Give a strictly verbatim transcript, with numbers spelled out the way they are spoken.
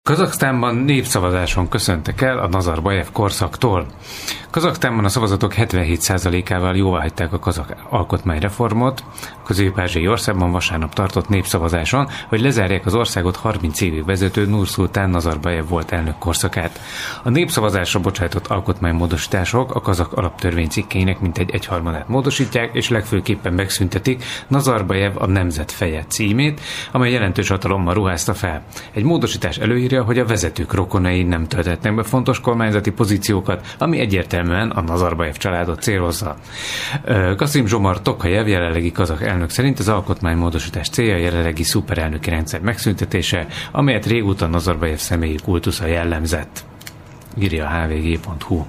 Kazaksztánban népszavazáson köszöntek el a Nazarbajev korszaktól. Kazaksztánban a szavazatok hetvenhét százalékával jóváhagyták a kazak alkotmányreformot. A közép-ázsiai országban vasárnap tartott népszavazáson, hogy lezárják az országot harminc évig vezető Nurszultán Nazarbajev volt elnök korszakát. A népszavazásra bocsájtott alkotmánymódosítások a kazak alaptörvény cikkeinek mintegy egyharmadát módosítják, és legfőképpen megszüntetik Nazarbajev a nemzet feje címét, amely jelentős hatalommal ruházta fel. Egy módosítás előírja, hogy a vezetők rokonai nem tölthetnek be fontos kormányzati pozíciókat, ami egyértelműen a Nazarbajev családot célozza. Kasim Zsomar Tokajev, jelenlegi kazak elnök szerint az alkotmánymódosítás célja a jelenlegi szuperelnöki rendszer megszüntetése, amelyet régóta Nazarbajev személyi kultusza jellemzett. Írja a hvg pont hu.